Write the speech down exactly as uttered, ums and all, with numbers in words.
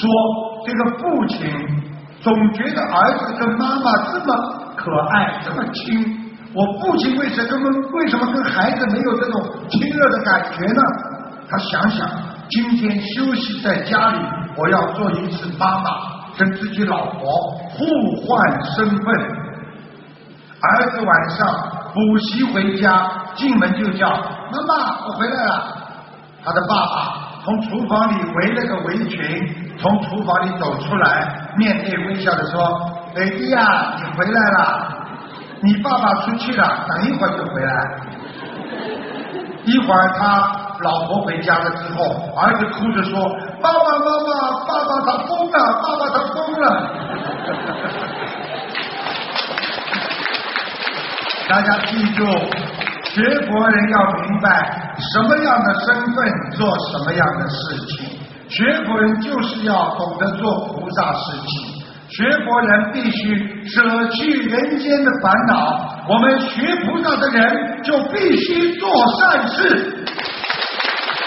说这个父亲总觉得儿子跟妈妈这么可爱，这么亲，我父亲为什么为什么跟孩子没有这种亲热的感觉呢？他想想，今天休息在家里，我要做一次妈妈，跟自己老婆互换身份。儿子晚上补习回家，进门就叫妈妈，我回来了。他的爸爸从厨房里围了个围裙，从厨房里走出来，面带微笑的说：“北弟呀，你回来了，你爸爸出去了，等一会儿就回来。”一会儿他老婆回家了之后，儿子哭着说：“爸爸妈妈，爸爸他疯了，爸爸他疯了。”大家记住，学佛人要明白什么样的身份做什么样的事情。学佛人就是要懂得做菩萨事情，学佛人必须舍去人间的烦恼。我们学菩萨的人就必须做善事。